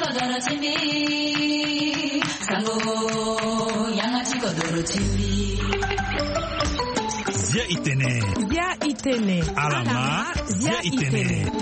kodoro chimbi sango yanga chi kodoro chimbi Zia itene alama zia itene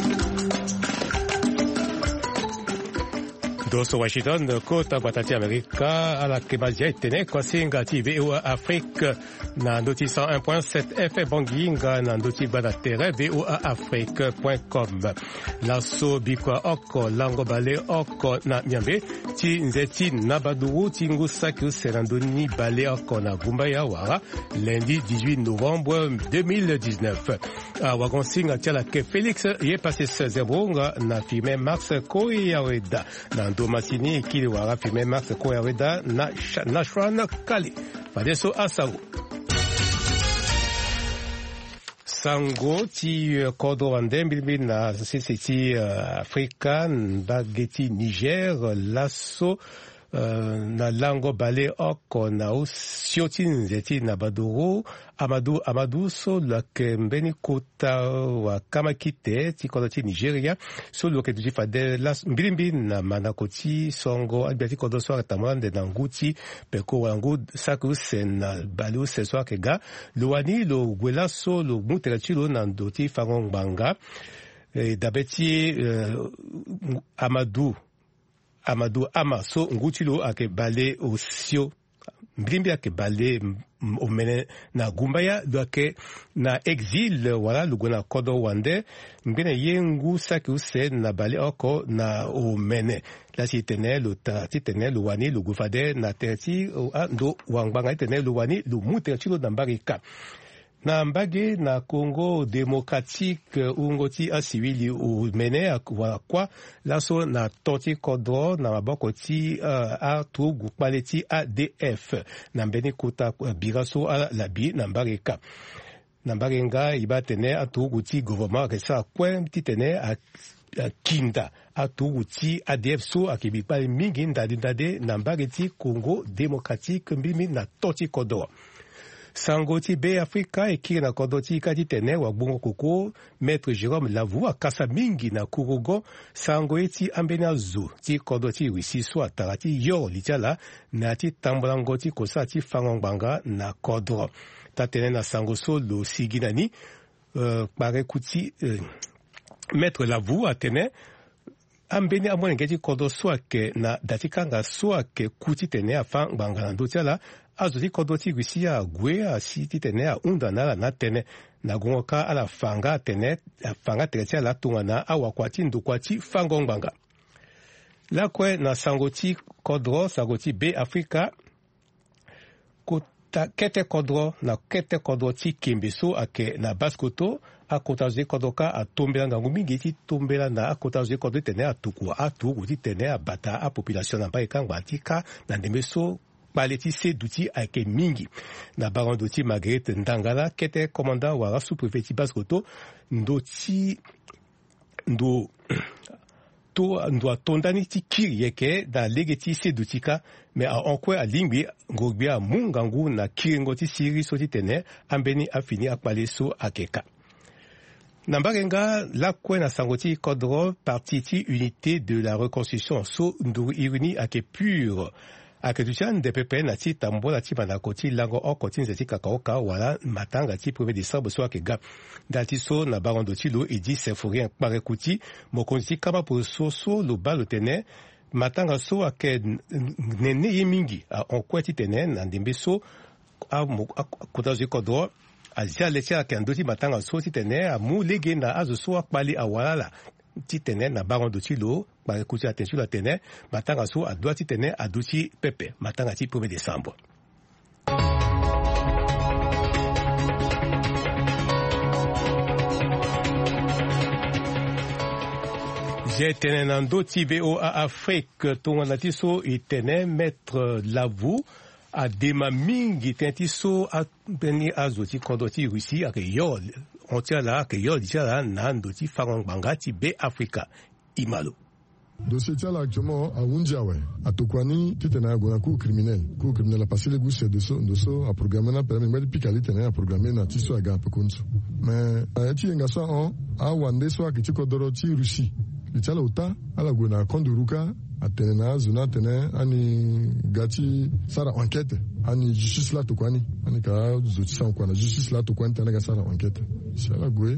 Doso Washington kota batati Amerika ala kebazia itene kwa singa ti VOA Afrique na ndoti 101.7 FM Banginga na ndoti badatere voaafrique.com laso bikwa oko lango bale oko na miambe ti nzeti na baduru ti ngusaki userandoni bale oko na gumba ya wara lundi 18 novembre 2019 wagon singa tiala ke Félix ye passé 16 bronga na filme Max Koyaweda na Masini kili wara filme Max Koyaweda na Nashwan Kali Fadeso Asago Sango ti kodo wande mbilbi na sisi Afrika bageti Niger lasso na lango bale oko na usioti nzeti na badoro Amadou so lake mbeni kota wa kamakite ti kodo ti Nigeria so loke tuji fade las mbilimbi na manakoti songo abiati kodo soa tamande na nguti peko wangu saku sen na bale se soa kega luani lo gwela so lo muterachilo na ndoti fangongbanga dabeti Amadou so ngutilo ake bale osio mbrimbi ake bale omene na gumbaya doake na exil wala lugona kodo wande mbene yengu saki use na bale oko na omene la titene lo titene lo wani lo gufade na terti ndo wangbanga titene lo wani lo muterchilo na mbarika na mbage na Congo démocratique ungoti asibili umene kwa laso na toti kodro na maboko ti atu gukpale ti ADF na mbeni kuta biraso ala labi na mbareka na mbarenga ibatene atu guti gouvernement resa kwen titene a kinda atu guti ADF so akibipale mingi ndade na mbageti Congo démocratique mbimi na toti kodro Sangoti be Afrika ekiri na kodoti kati tene wa bungo koko Maître Jérôme Lavou akasa mingi na kurugo sango eti ambena zu ti kodoti wisi so atarati yo litala na ti tambulangoti kosa ti fangongbanga na kodro tatene na sango so lo siginani pare kuti Maître Lavou atene ambeni amone ngeti kodo so ake na datikanga so ake kuti tene afan gbanga na dotiala azoti kodoti gwisia gwe asi titene a undana na tene na gongoka ala fanga tene fanga teretia la tungana awakwati ndukwati fangongbanga lakwe na sangoti kodro sangoti be Afrika kota kete kodro na kete kodro ti kimbiso ake na baskoto akotaje kodoka atombela ngangu mingi ti tombela na akotaje kodo tene atukua atuku ti tene abata a population na ba ekangba tika na ndemeso baleti se duti ake mingi na barondo ti Marguerite Ndangala kete commandant wara sous-préfet ti Baskoto ndo atondani ti kiri yeke da lege ti se dutika me aonkwe alingbi ngogbi a mungangu na kiringo ti siri so ti tene ambeni afini akpale so akeka na mbarenga lakwe na sango ti kodro parti ti unité de la reconstruction so nduru iruni ake pure aketuchan de pepe na ti tambola ti manako ti lango oko ti nzeti kakaoka wala matanga ti 1er décembre so akega da ti so na barondo ti lo e di symphorien kpare kuti mokonzi ti kaba so lo ba lo tene matanga so ake nene ye mingi aonkue ti tene na ndembe so akota zo kodro azia le ti ake ando ti matanga so ti tene amu lege na azo so akpali awala la ti tene na barondo ti lo kpare kuti attention la tene matanga so adua ti tene adu ti pepe matanga ti 1er décembre. J'ai tene nando ti VOA Afrique tongana ti so e tene Maître Lavou a dema mingi tene ti so abeni azo ti kondo ti Russie ake yo on tia la ake yo dia la nando ti fangongbanga ti be Africa imalo. Dossier tia là actuellement à Wundiawe, à Tokwani, tu tenais à la cour criminelle. Cour criminelle a passé les goûts de so à programmer na permis de piquer tenait à programmer na tiso à gape kunsu. Mais a ti ngasa on a wande so a ki kodoro ti Russie. lichala uta ala gona konduruka atene na zona tene ani gati sara enquête ani justice la to kwani ani ka zoti san kwana justice la to kwani tene ga sara enquête shala gwe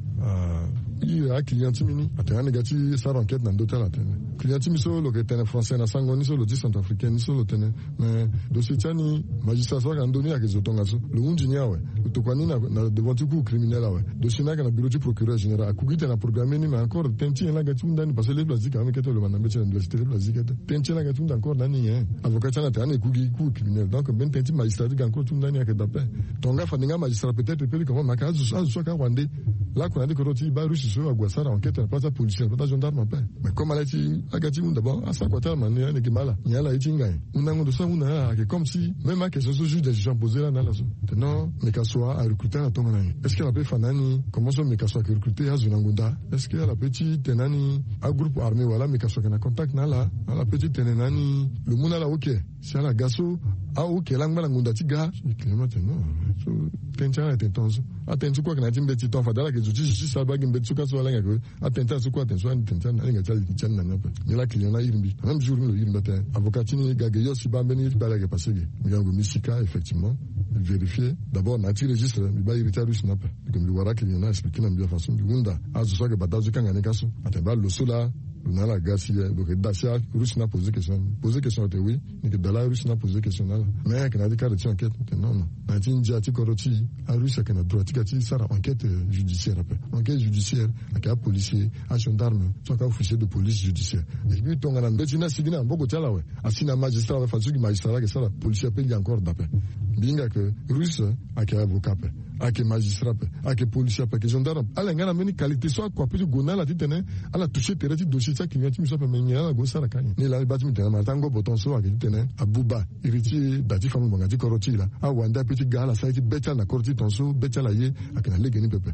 il a client mini atene gati sara enquête na ndota la tene client mi so lo ke tene français na sango ni so lo di centrafricain ni so lo tene mais dossier tani magistrat so ga ndoni ya kezotonga so lo unji nyawe to kwani na devant tout criminel awe dossier na kana bureau du procureur général akugite na programme ni mais encore tenti la gati undani parce que les basiques avec que le manambe de l'université les basiques tenti la gati encore nani avocat na tani kugi ku criminel donc ben tenti magistrat ga encore undani ak d'après tonga faninga magistrat peut-être peut comment makazu so ka rwandais là qu'on a dit que roti ba rushi so agwasara enquête pas ça policier pas gendarme pas mais comme alati agati d'abord à ça quoi tellement ne kimala nyala itinga unango de ça una comme si même à question juge des gens posés là là non mais à recruter à ton année. Est-ce qu'elle a pu fanani comment ça mais qu'elle soit recruter à Zunangunda? Est-ce qu'elle a petit tenani un groupe armé voilà mais qu'elle soit en contact là la petite tenani le monde là ok c'est la gaso ah ok là ngunda tiga climat non so tension est intense attention quoi que na timbe titon fadala que justice ça bagi mbetsu ka so langa ko attention quoi attention intention nga tali kitchen na napa ni la client na irimbi même jour le irimbi ta avocat ni gage yo si ba beni bala ke passer ngango misika effectivement vérifier d'abord na registre mi ba irita rush napa comme le wara client na expliquer na bien façon ngunda azu so ke batazu kanga ne kaso ateba lo sola na la gasi donc dacia rush na poser question était oui ni que dala rush na poser question là mais que na dit caractère enquête non na tinja ti koroti a rush que na droit ti sara enquête judiciaire après enquête judiciaire avec un policier un gendarme soit un officier de police judiciaire et puis ton ngana betina sigina mboko tala we asina magistrat va faire magistrat que ça la policier paye encore d'après binga que russe avec avocat avec magistrat avec policier avec gendarme ala ngana meni qualité soit quoi peut gona la titene ala toucher tereti dossier ça qui vient tu me soit mais la go sara kani ni la bati mitena matango boton so avec titene abuba iriti dati famu bangati koroti la a wanda petit gala ça qui beta na koroti tonso beta la ye akena legeni pepe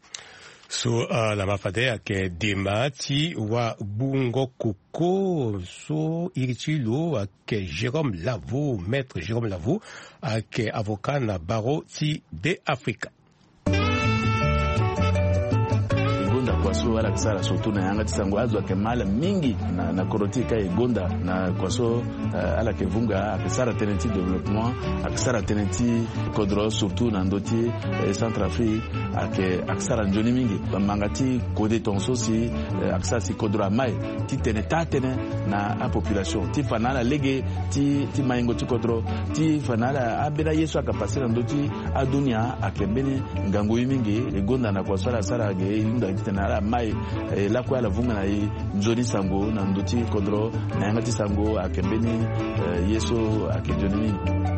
so la mafade ake demati wa bungo koko so iritulo ake Jérôme Lavaux maître Jérôme Lavaux ake avocat na barreau ti de Africa kwaso ala kisara surtout na yanga tisango azwa kemala mingi na korotika egonda na kwaso ala kevunga akisara tenenti développement akisara tenenti kodro surtout na ndoti Centrafrique akisara njoni mingi mangati kode tonso si akisara si kodro mai ti tenetane na a population ti fanala lege ti maingo ti kodro ti fanala abena yesu akapasira ndoti adunia akembeni ngango mingi egonda na kwaso ala sara ge inda tena mai la kwa la vunga na njoni sango na ndoti kodro na yangati sango akembeni yeso akejoni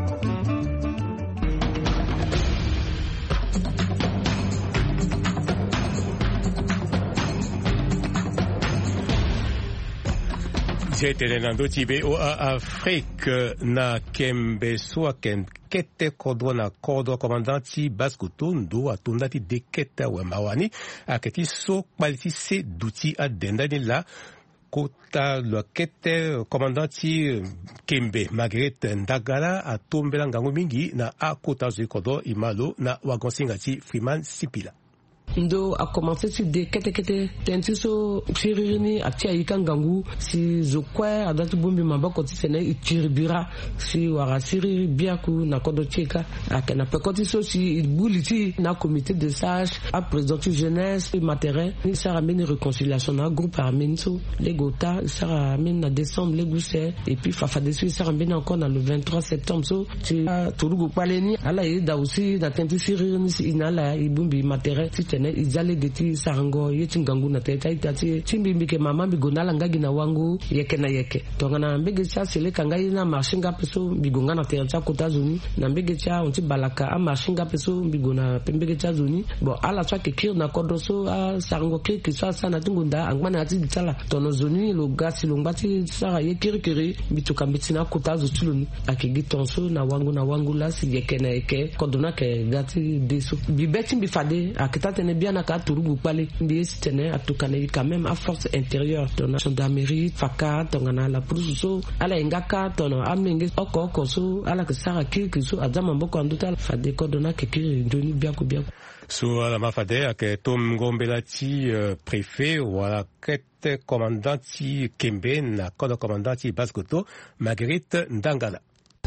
C'était ndoti be o Afrique na kembe so kete kodro na kodro commandant Basco Tondo atondati deketa wa mawani aketi so quality se duti adenda ni la kota lo kete commandant Kembe Margaret Ndagala atombela ngango mingi na akota zikodo imalo na wagonsingati Freeman Sipila ndo a commencé sur des kete tentiso chirini atia ikangangu si zokwa adatu bombi mabako tisene ichiribira si warasiri biaku na kodo cheka akena pekotiso si buliti na comité de sages a présenté jeunesse matériel ni sara meni réconciliation na groupe armenso les gota sara meni na décembre les gousset et puis fafa dessus sara meni encore dans le 23 septembre so tu turugo paleni ala ida aussi na tentisiri si inala ibumbi matériel izale geti sarango yeti ngangu na teta itati chimbi ke mama bigonala ngagi na wangu yeke na yeke tongana mbege cha sele kangai na mashinga peso bigonga na teta kota zuni na mbege cha onti balaka a mashinga peso bigona pembege cha zuni bo ala twa ke kir na kodoso a sarango ke sa sana tungunda angmana ati tsala tono zuni lo gasi lo ngati sara yekirikiri bituka mitina kota zutuluni akigi tonso na wangu la si yeke na yeke kodona ke gati deso bibeti bifade akitata bien à Katurugu Pale, Ndistene, à Tukane, quand même à force intérieure, ton gendarmerie, Faka, ton la police, à la Ngaka, ton Amenge, Oko, Koso, à la Sara Kilkiso, à Zamamboko, en total, Fade Kodona, Kiki, Doni, Biako. So la mafade ake Tom Ngombela ti préfet wala kete commandant ti Kembe na kodo commandant ti Baskoto Marguerite Ndangala.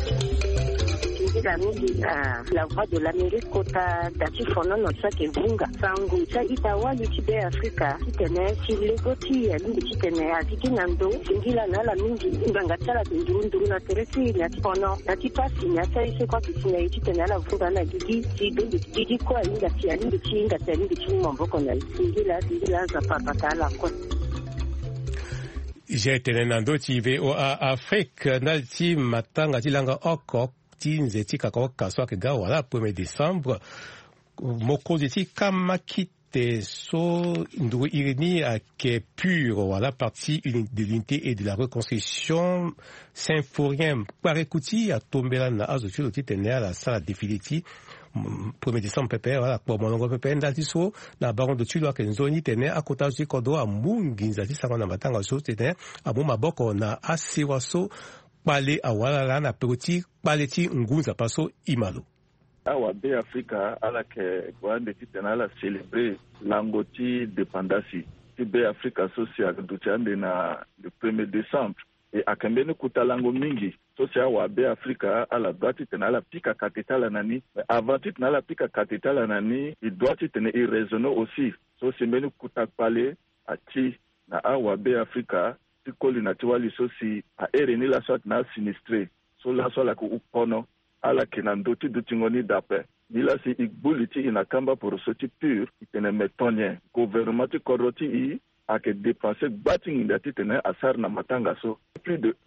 La voix de l'Amérique kota dati fono no sake vunga sangu cha itawa lichibe Afrika kitene chilegoti alindi kitene atiki nando singila na la mingi nganga chala ndurunduru na teresi na fono dati pasi na cha ise kwa kitene kitene la vunga na gigi kwa inga ti alindi chinga ti alindi chimo mboko na singila za papa la kwa J'ai tenenando ti VOA Afrique na ti matanga ti langa okok ti nzeti kako kaswa ke ga wala 1er décembre mokonzi ti kama kite so ndu irini ake pur wala parti de l'unité et de la reconstruction Symphorien parekuti atombela na azotulo ti tene ala sala defiliti 1er décembre pepe wala kwa monongo pepe ndati so na baron de tulo ake nzoni tene akota ti kodo amungi nzati sango na matanga so tene amu maboko na asiwa so pale awala na pekoti pale ti ngunza paso imalo awa be Afrika ala ke gwande ti tena ala célébrer lango ti dépendance ti be Afrika social duchande na le 1er décembre et akembeni kuta lango mingi social wa be Afrika ala doit tena ala pika capitale nani avant ti tena ala pika capitale nani il doit tena i raisonner aussi so sembeni kuta pale ati na awa be Afrika koli na tiwali so si a ereni la soit na sinistre so la so la ku upono ala kinando ti dutingoni dape nila si igbuliti inakamba por so ti pur itene metonye gouvernement ti koroti i ake dépenser bating indati tene asar na matanga so plus de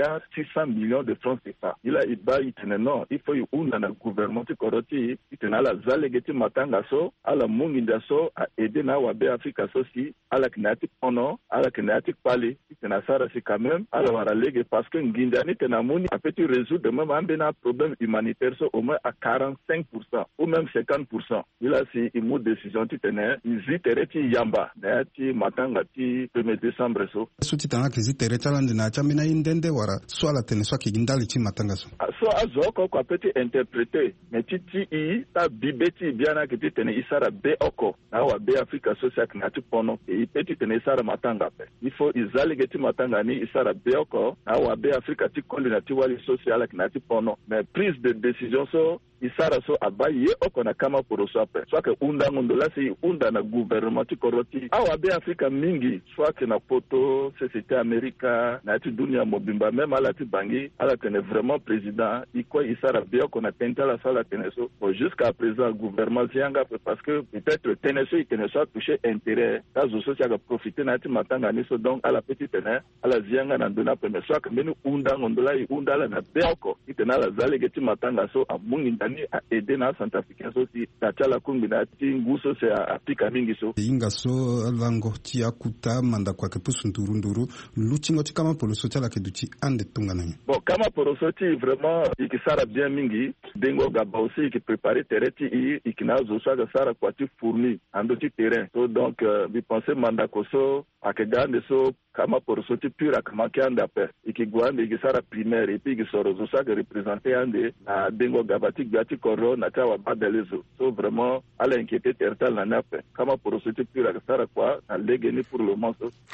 1,6 milliard de francs CFA ila iba itene no ifo yu una na gouvernement ti koroti itene ala zalegeti matanga so ala munginda so a aider na wabe Afrika so si ala kinati ono ala kinati pali itene asara si quand même ala wara lege parce que ngindani tena muni a petit résoudre même ambena problème humanitaire so au moins à 45% ou même 50% ila si imu décision ti tene izitere ti yamba na ti matanga ngati 1er décembre so suti tanga kizitere chalande na chamina indende wara swala tene swa kigindali chi matanga so azoko kwa peti interpréter mais titi i ta bibeti biana kiti tene isara be oko na wa be Afrika social knati pono e peti tene isara matanga pe il faut izaligeti matanga ni isara be oko na wa be Afrika ti kondi na ti wali social knati pono mais prise de décision so isara so abaye oko na kama poroso pe soit que unda ngondola si unda na gouvernement ti koroti awa be Afrika mingi soit que na poto société Amerika na ti dunia mobimba même ala ti bangi ala tene vraiment président iko isara be oko na tentala sala tene so jusqu'à présent gouvernement zianga parce que peut-être tene so itene so toucher intérêt kazo so tia profiter na ti matanga ni so donc ala petite tene ala zianga na dona pe mais soit que menu unda ngondola i unda la na be oko itene ala zalege ti matanga so amungi a aider na Centrafricain so si tachala kumbi na ti nguso se apika mingi so inga so lango ti akuta manda kwa ke pusu nduru luchingo ti kama poloso tala ke duti ande tungananya bon kama poloso ti vraiment ikisara bien mingi dengo gaba aussi qui préparer terrain ti ikinazo so ga sara kwa ti fourni ando ti terrain so donc vi penser manda koso akegande so kama poloso ti pura kama kianda pe ikigwande ikisara primaire et puis ikisoro so sa représenter ande na dengo gaba ti gati koro na tawa badelezo so vraiment ala inquiété tertal na nape kama porosité pure akasara kwa na lege ni pour le moment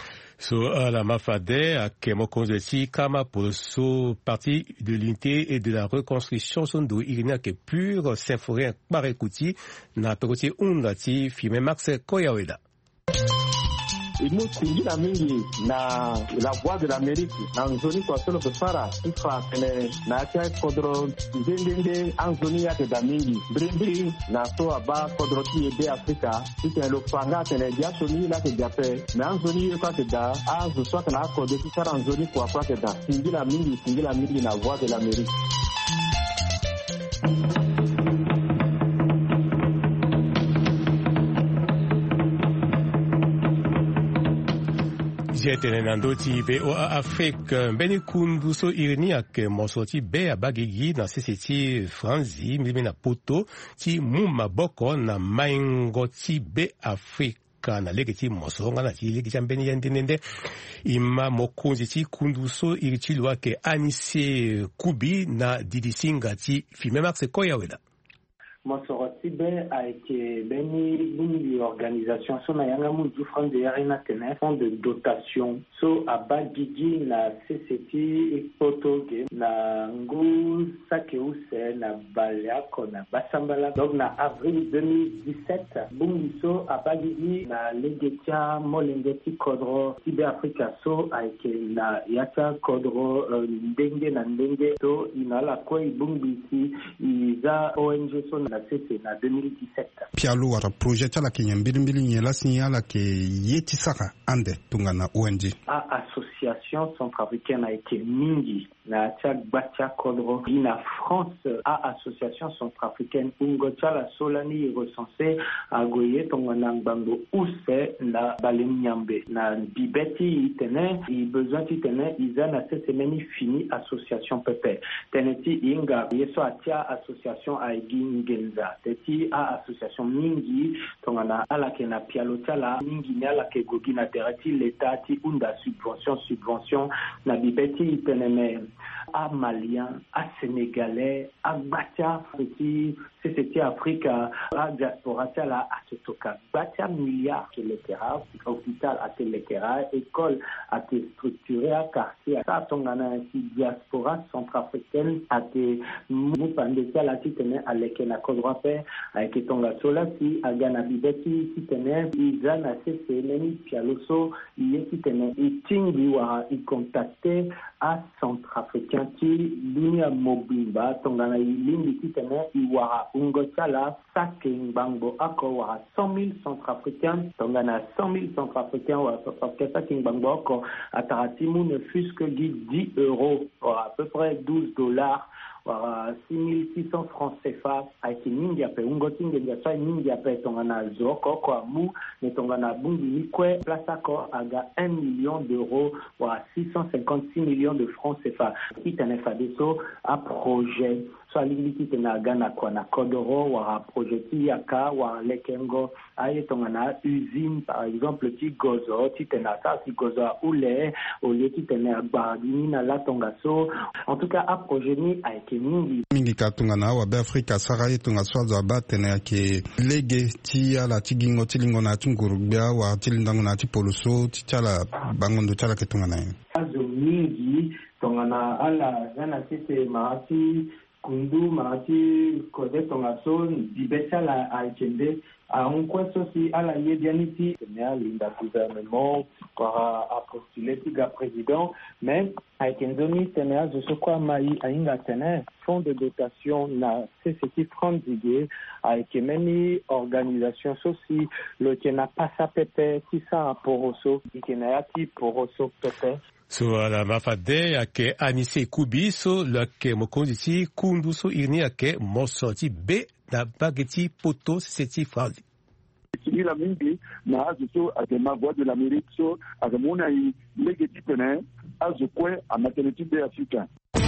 so la mafade akemo konzeti kama poroso parti de l'unité et de la reconstruction son do irina ke pure Symphorien parekuti na pekoti undati filme Max Koyaweda imusingira mingi na la voix de l'Amérique na nzoni kwa solo kusara ifa kene na tia kodro ndende anzoni yake da mingi brimbiri na so aba kodro ti ebe Afrika ite lo panga tene dia soni la ke jape na anzoni kwa ke da azu so kana kodro ti sara nzoni kwa ke da singira mingi na voix de l'Amérique. Jetene nando ti VOA Afrique beni kundu so irini ak mosoti be abagigi na seseti franzi mimi na poto ti muma boko na maingo ti be Afrique na lege ti mosonga na ti lege jambeni yandinende ima mokunzi ti kundu so iri ti lwa ke Anise Kubi na Didi Singa ti filme Max Koyaweda Mosoro Sibe a été une organisation so na yanga mundu France de Arena Tennis fond de dotation so abagigi na CCT Potoge na ngu sakeuse na baliako na basambala donc na avril 2017 bungiso abagigi na legetia molengeti kodro Sibe Africa so a été na yata kodro ndenge na ndenge so inala kwa ibungisi iza ONG so na CC na 2017 pialo wara projet la Kenya mbili nyela signala ke yeti saka ande tungana ONG association centrafricaine a été mingi na tchak batia kodro na France a association centrafricaine ungocha la solani recensé a goye tongana ngbango use na balemiambe na bibeti itene i besoin itene iza na semeni fini association pepe teneti inga yeso atia association a gingenza teti a association mingi tongana ala kena pialota la mingi nyala ke gogi na terati l'état ti unda subvention na bibeti itene à Malien, à Sénégalais, à Batia, c'était Afrique, à diaspora, à Sotoka. Batia milliards que les terrains, hôpital à les terrains, école à te structuré à quartier, à Tongana, diaspora centrafricaine, à te moupandétia, à titene, à l'Ekena Kodrope, à Ketonga Sola, à Ghana Bibeti, titene, Izan, à CCNN, Pialoso, titene, et Tingiwa, y contacté à Centrafricain. Dunia mobimba tongana ilimbi kitene iwara ungochala sake ngbango ako wara 100 000 centrafricains tongana 100 000 centrafricains wa sake ngbango ako ataratimu ne fût que 10 euros à peu près $12 6,600 francs CFA avec ningi ape ungoti ngenga sai ningi ape tongana zoko kwa mu ne tongana bungi nikwe place ko aga 1 million d'euros ou 656 millions de francs CFA kitane fadeso a projet soit limiti tena gana kwa na kodoro wa projet yaka wa lekengo aye tongana usine par exemple ti gozo ti tena ça si gozo ule au lieu ti tena badini na la tongaso en tout cas a projet ni avec mingi katungana wa Afrika sara yetunga swaza batene yake lege ti ala tigingo tilingo na tungurubia wa tilindango na tipoloso tichala bangondo chala ketungana azo mingi tongana ala zana tete marati kundu marati kode tongaso dibesa la alchende a un question si à la yedianiti l'inda gouvernement para a postuler tiga président mais avec une zone tenea de ce quoi mai ainga tene fonds de dotation na CCT 30 digé avec many organisations aussi le qui n'a pas sa pepe qui ça poroso qui n'a ti poroso pepe so ala mafade yake Anise Kubiso lake mokonzi kunduso irni yake mosoti be na bageti poto seti fraude la mingi na azuso akema voix de l'Amérique so akamuna i legeti pene azukwe a maternité de Africa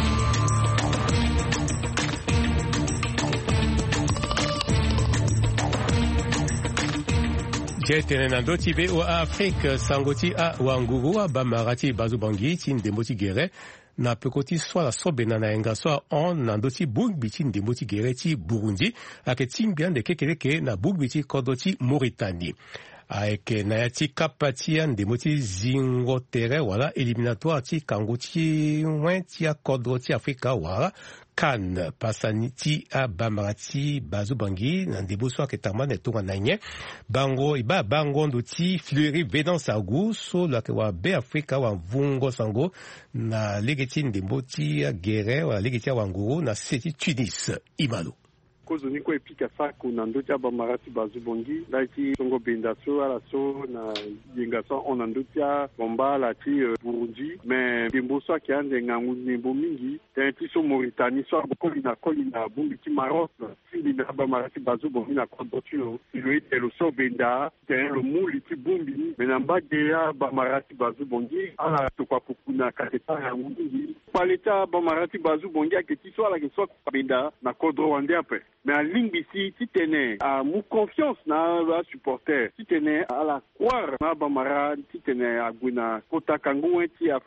Jetene nando tibe o Afrique sangoti a wanguru ba marati bazubangi tin demoti gere na pekoti soit la sobena na enga soit on nandoti bugbiti ndemoti gere ti Burundi ake timbian de kekeleke na bugbiti kodoti Mauritanie avec nayati kapatia ndemoti zingotere wala éliminatoire ti kangoti wenti kodoti Afrika wala kan pasaniti a bamarati bazubangi na ndeboso aketama ne tonga nanye bango iba bango ndoti fleury vedan sagu so la kwa be Afrika wa vungo sango na legeti ndemboti gere wa legeti wanguru na seti Tunis imalo kozo niko epika sako na ndoti ya bamarati bazubongi laki songo benda so ala so na yenga so on ndoti ya bomba la ti Burundi mais dembo so akiande ngangu nembo mingi tenti so Mauritanie so kolina bungi ti Maroc sindi na bamarati bazubongi na kodotino iloi telo so benda ten lo muli ti bumbi menamba de ya bamarati bazubongi ala to kwa kukuna kateta ya mingi paleta bamarati bazubongi aketi so ala ke so benda na kodro wande ape mais à Lingbisi, si tenais à mon confiance na la supporter, si tenais à la croire na Bamara, si tenais à Guna, Kota Kangu, ti Afrika,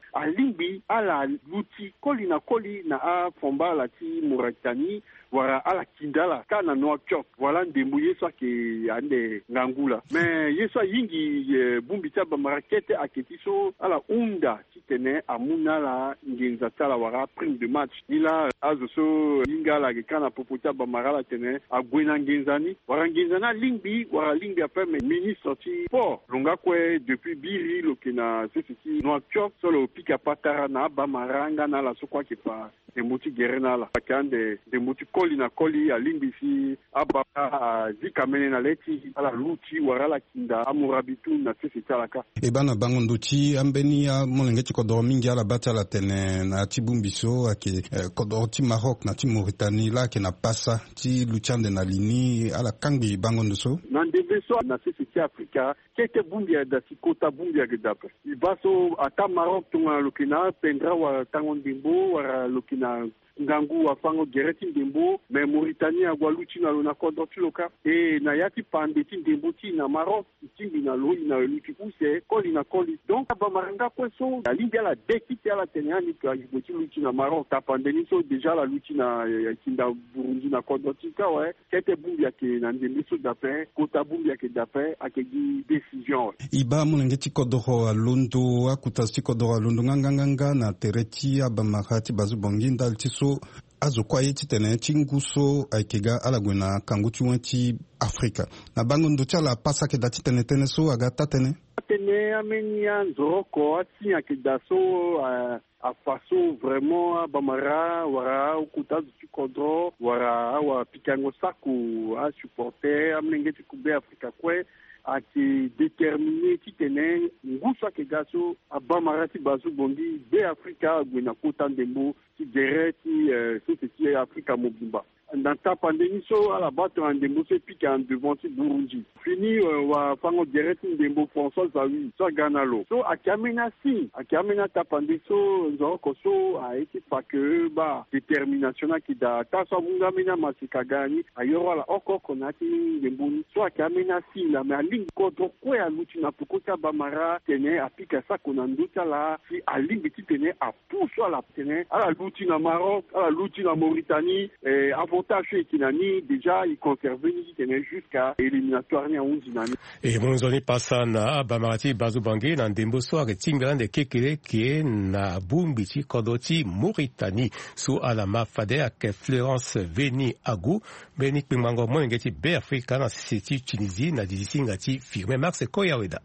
alimbi ala luti koli na a fomba la ti Mauritanie wara ala kindala kana Nouakchott wala ndembu yeswa ke ande ngangula mais yeswa yingi bumbita ba marakete aketiso ala unda titene amuna la ngenza tala wara prime de match ila azoso yingala ke kana popota ba marala tene agwena ngenzani wara ngenzana lingbi ape ministre ti sport longa kwe depuis biri lokena sesiti Nouakchott solo pika patara na ba maranga na la sokwa ke pa demoti gerena la akande demoti koli alimbisi abaka zikamene na leti ala luti warala kinda amurabitu na sesiti alaka ebana bango nduti ambeni ya molengeti kodoro mingi ala bata la tene na tibumbiso ake kodoro ti Maroc na ti Mauritanie la ke na pasa ti luchande na lini ala kangi bango nduso na ndebeso na sesiti Afrika kete bumbia da sikota bumbia gedapa ibaso ata Maroc tunga lokina pendra wa tango ndimbo wara lokina ngangu wa fango gereti ndembo me Mauritanie agwa luchi na lona kodro tuloka e na yati pande ti ndembo ti na Maroc tingi na lo ina luchi use koli donc ba maranga kweso la liga la dekiti ala tenyani ka yuti luchi na Maroc ta pandeni so déjà la luchi na kinda Burundi na kodro tika ouais kete bumbi yake na ndembo so dape kota bumbi yake dape akegi décision iba mulengeti kodro alundu akutasi kodro alundu nganganga na tereti abamarati bazubongi ndal tiso azo kwa yeti tene chinguso aikega alagwena kanguchi wenti Afrika na bango ndo chala pasa ke dati tene so agata tene amenia nzoroko ati akedaso a façon vraiment bamara wara ukuta kodro wara wa pikango saku a supporter amnengeti kube Afrika kwe ati déterminé titene ngusa ke gaso abamarati bazu bondi be Afrika gwena kota ndembo ti gereti soseti Afrika mobimba dans ta pandémie so à la battre en ndembo se pique en devant ti Burundi fini wa fango gereti ndembo François Zawi so ganalo so akamena ta pandémie so nzoko so a été pas que ba détermination ki da ta so munga mena masika gani ayoro la oko konati ndembo so akamena la mais aling kodro kwe aluti na pokota bamara tene apika sa konanduta la si aling ti tene a pousso la tene ala luti na Maroc ala luti na Mauritanie avantage kinani déjà il conserve ni tene jusqu'à éliminatoire ni 11 nani et monzoni pasana bamarati bazubangi na ndembo so ak tingala de kekele ke na bumbiti kodoti Mauritanie so ala mafade ak Florence Veni Agou beni kmango molengeti be Afrika na siti Tunisie na disinga ti firme Max Koyaweda.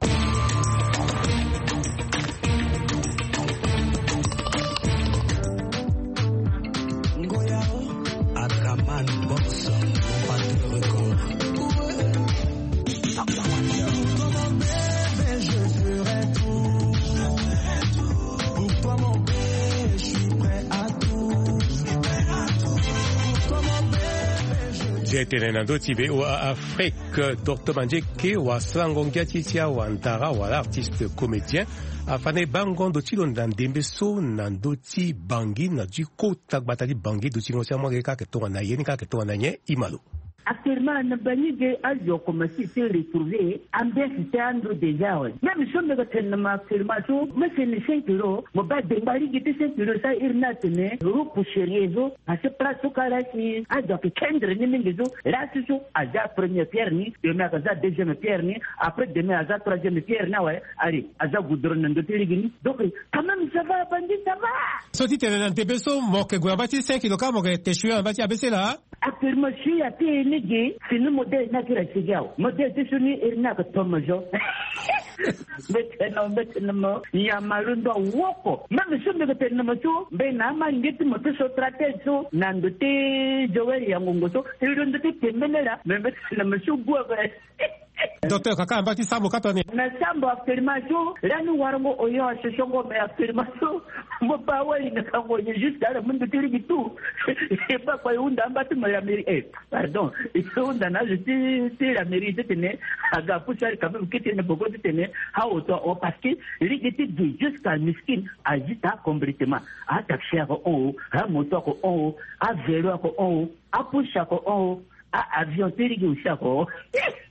Tenendo tibe wa Afrique Dr Manjeke wa sangongia titia wa ntara wa l'artiste comédien afane bangondo tilonda ndembe so nandoti bangi na du kota batali bangi do tingosia mo ka keto na yeni ka keto na nye imalo actuellement na banige ajo commencer se retrouver en bestando déjà même si on me tenne ma affirmation mais c'est le 5 euros mo ba de bari gite 5 euros ça irna tene groupe sérieusement à ce place kala ki ajo ke kendre ni mingizo là c'est so aja première pierre ni demain aja deuxième pierre ni après demain aja troisième pierre na ouais allez aja goudron ndo tirigini donc quand même ça va bandi ça va so ti tene na tebeso mo ke gwa bati 5 kilo ka mo ke teshu bati abese là actuellement je suis à Ténégué c'est le modèle na kira sigao modèle de suni irna ka tomajo maintenant ya malundo woko même si me tene mo so be na ma ngeti mo so traiter so nandote jower ya ngongo so irondo te temenela même na mo so bua Docteur kaka mbati sambo katone na sambo affirmation rani warango oyo ashongo me affirmation mo bawali na kango juste ala mundu tirigi tu e pa kwa unda mbati ma meri pardon unda na je la mairie tene aga poussar quand même kitene bogo tene ha auto o parce que rigiti de jusqu'à miskin agita complètement a taxi ko o ha moto ko o a vélo ko o a poussa ko o a avion tirigi usako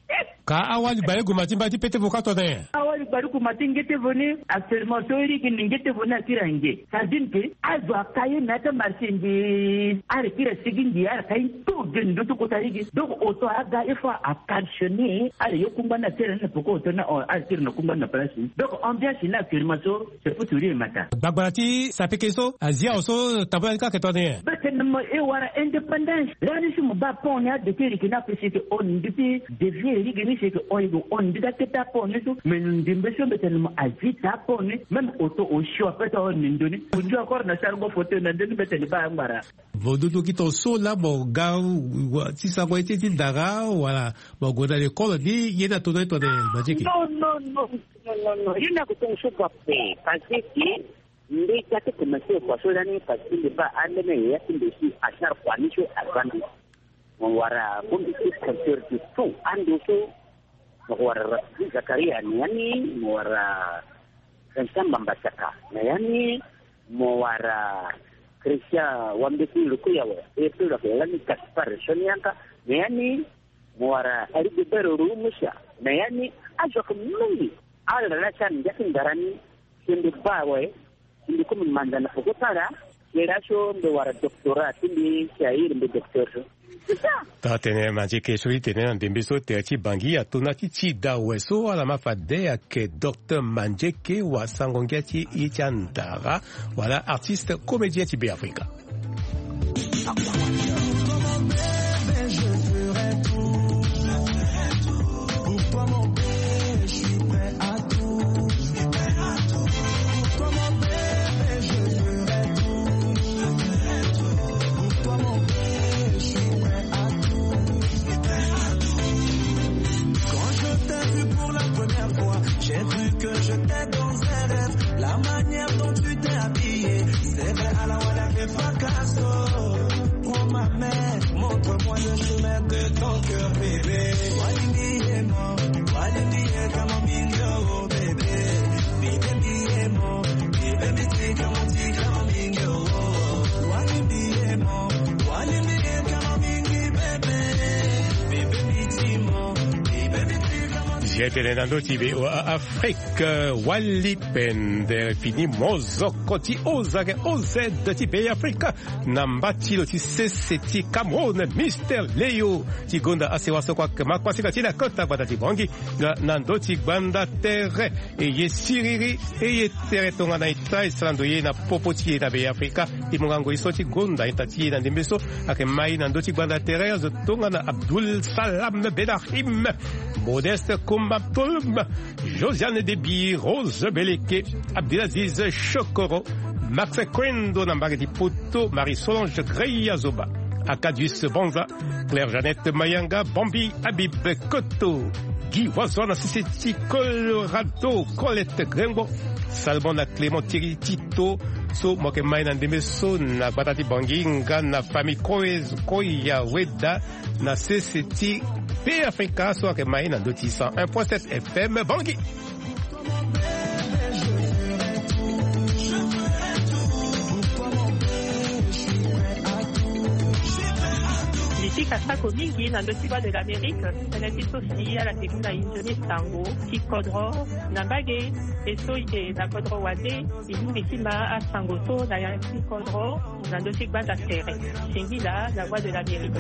Ka awali baye gumati mbati pete vokato de. Awali baru kumati ngete venu actuellement tori ki ngete venu akirange. Sadin ke azwa kaye nata marchandise are kira sigindi are kaye to gendo to kotarigi. Donc auto aga ifa attentionner are yokumba na terrain na poko auto na are kira na kumba na place. Donc ambiance na actuellement so c'est pour tout le matin. Bagbarati sapekeso azia oso tabalika ke to de. Bete no e wara independence. Rani su mba pon ya de kiri ki na pesi ke on depuis devient rigini c'est que on dit que ta pon so mais ndimbeso bete no azita pon même auto au show peut on ndoni. Unjo encore na sargo photo na ndoni bete ni ba ngara. Vododo ki to so la bo ga si sa ko eti daga wala bo goda le ko di yeda to de majiki. Non. Il n'a que ton choix parce que les quatre commencé kwa solani parce que le ba andene ya ndesi ashar kwa nisho advance. Mwara bundi culture tu ando so mwara Zakaria yani mwara Nsamba Mbachaka yani mwara Christian wambeki lukuya wa eto la yani Kaspar Shonianka yani mwara Alibero Rumusha yani ajoka mungi ala la chan jakin darani sindi bawe sindi kuma mandana fokotara yerasho mwara doctorat sindi shair mbe doctor. Ta tene majike suri tene ndembeso te chi bangi atuna chi da weso ala mafade ke Dr Manjeke wa sangongia chi ichandara wala artiste comédien ti be Africa. J'ai cru que j'étais dans un rêve. La manière dont tu t'es habillé, c'est vrai à la wala que fracasso. Prends ma main, montre-moi le chemin de ton cœur, bébé. Walindi est mort, Walindi est comme un bingo, bébé. Bébé est mort, bébé est comme un tigre, comme un bingo. Walindi est mort, Walindi est comme un bingo, bébé. Bébé est mort, bébé est comme un J'étais dans d'autres Afrique, Walipen, de fini Mozokoti, Ozage, Oz de Tibé Afrique, Nambati, le Tisseti, Cameroun, Mister Leo, Tigonda, Asewasokwa, Makwasika, la Kota, Badati Bangi, Nandoti, Banda Terre, et Yesiriri, et Teretongana, Islandoye, na Popoti, na Bé Afrique, et Mongango, Isoti, Gonda, Tati, na Dembeso, Akemai, Nandoti, Banda Terre, Tongana, Abdul Salam, Bedahim, Modeste, Kumbatulm, Josiane Debi, Rose Beleke, Abdelaziz Chokoro, Max Quendo, Nambageti Poto, Marie-Solange Greyazoba, Akadius Bonza, Claire-Jeannette Mayanga, Bambi Habib Koto, Guy Wazona Siseti Colorado, Colette Grengo, Salmona Clément Thierry Tito, So Mokemai Nandemeso, na Batati Banginga, na famille Koya Weda, na Siseti P Africa, soit que Maïna de 101.7 FM, Bangui. Kasako mingi na ndotiba de l'Amérique, na tiso si ala tekuna injoni sango, ki kodro, na bage, eso ite na kodro wade, ilu isima a sango to na ya ki kodro, na ndotiba da terre. Singila, la voix de l'Amérique.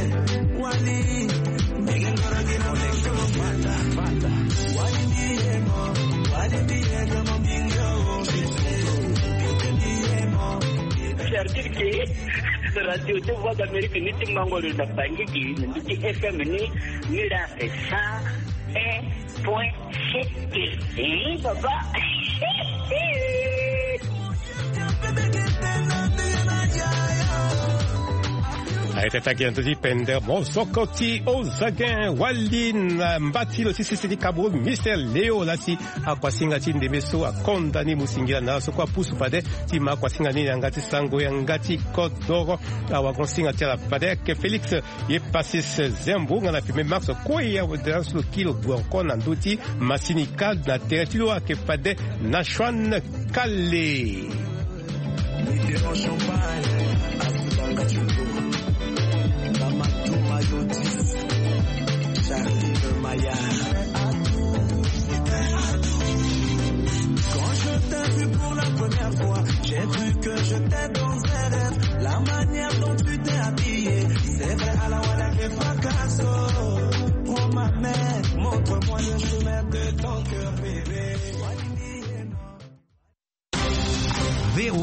Radio de Voix d'Amérique ni ti mangolo da bangiki ni ti FM ni la ça 1.7 baba Aete takianto di pender Mozokoti Ozagen Walin Mbati lo sisi di Cameroun Mister Leo lati akwasinga ti ndemeso akondani musingira na so kwa pusu pade ti ma kwasinga ni ngati sango ngati kodoro awakonsinga ti la pade ke Felix ye passis Zembo ngana pime Max koya de sur kilo kona nduti masinika na teretilo ake pade na Shwan Kale Charlie de Maya. Quand je t'ai vu pour la première fois, j'ai cru que j'étais dans un rêve. La manière dont tu t'es habillé, c'est vrai à la Wada que fracasso. Oh ma mère, montre-moi le chemin de ton cœur, bébé.